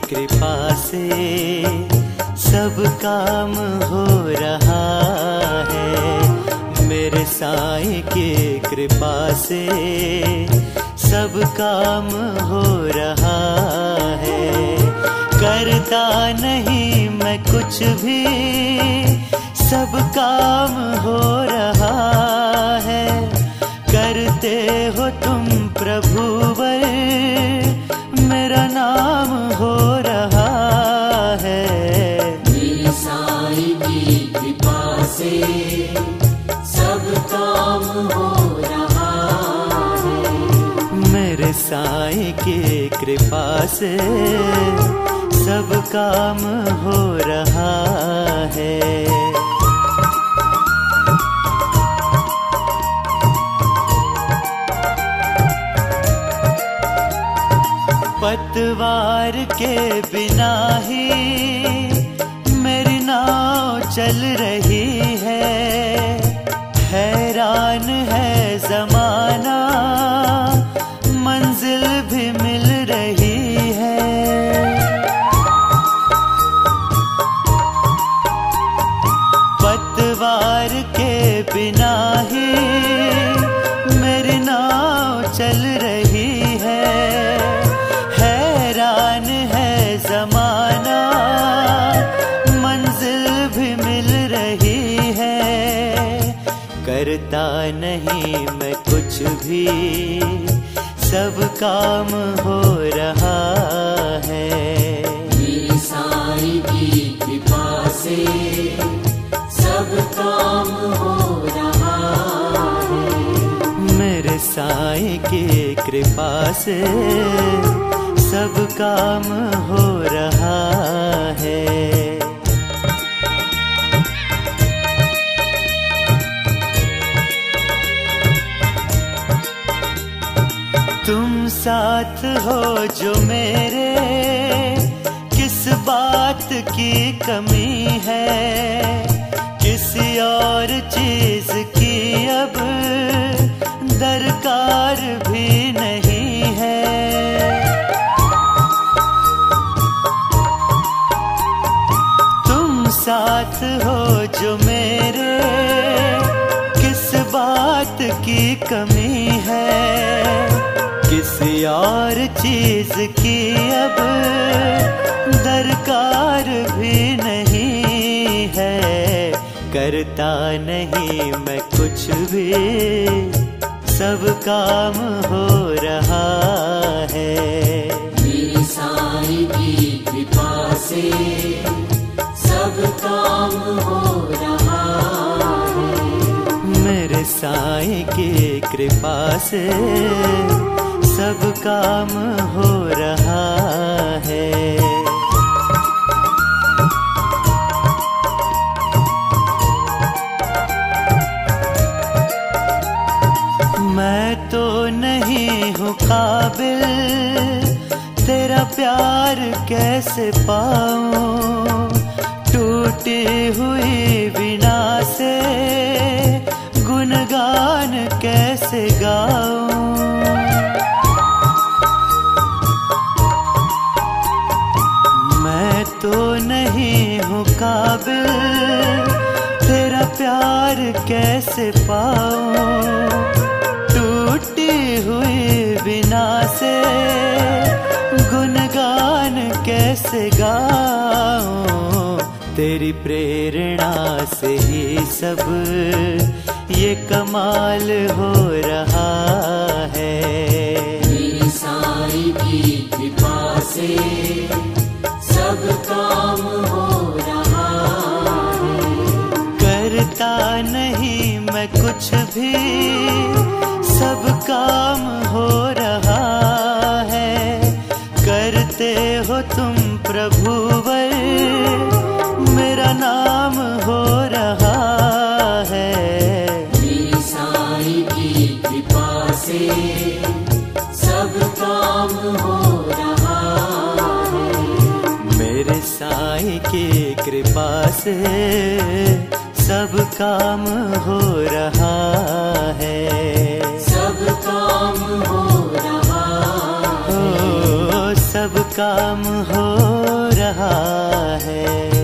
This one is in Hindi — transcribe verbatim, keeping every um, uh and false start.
कृपा से सब काम हो रहा है। मेरे साईं की कृपा से सब काम हो रहा है। करता नहीं मैं कुछ भी, सब काम हो रहा है। करते हो तुम प्रभुवर, मेरा नाम हो रहा है। मेरे साईं की कृपा से सब काम हो रहा है। मेरे साईं की कृपा से सब काम हो रहा है। पतवार के बिना ही मेरी नाव चल रही है। हैरान है जमाना, मंजिल भी मिल रही है। पतवार के बिना ही मेरी नाव चल रही है। हैरान है जमाना, मंजिल भी मिल रही है। करता नहीं मैं कुछ भी, सब काम हो रहा है। मेरे साईं की कृपा से सब काम हो रहा है। मेरे साईं की कृपा से सब काम हो रहा है। तुम साथ हो जो मेरे, किस बात की कमी है। किसी और चीज की अब दरकार भी नहीं है। तुम साथ हो जो मेरे, किस बात की कमी है। किसी और चीज की अब दरकार भी नहीं है। करता नहीं मैं कुछ भी, सब काम हो रहा है। मेरे साईं की कृपा से सब काम हो रहा है। मेरे साईं की कृपा से सब काम हो रहा है। मैं तो नहीं हूँ काबिल, तेरा प्यार कैसे पाऊँ। टूटी हुई वीणा से गुणगान कैसे गाऊँ। मैं तो नहीं हूँ काबिल, तेरा प्यार कैसे पाऊँ। टूटी हुई वीणा से गुणगान कैसे गाऊँ। तेरी प्रेरणा से ही सब ये कमाल हो रहा है। मेरे साईं की कृपा से सब काम हो रहा है। करता नहीं मैं कुछ भी, सब काम हो रहा है। करते हो तुम प्रभुवर, मेरा नाम हो रहा है। मेरे साईं की कृपा से सब काम हो रहा है। मेरे साईं की कृपा से सब काम हो रहा है। सब काम हो रहा है। ओ, सब काम हो रहा है।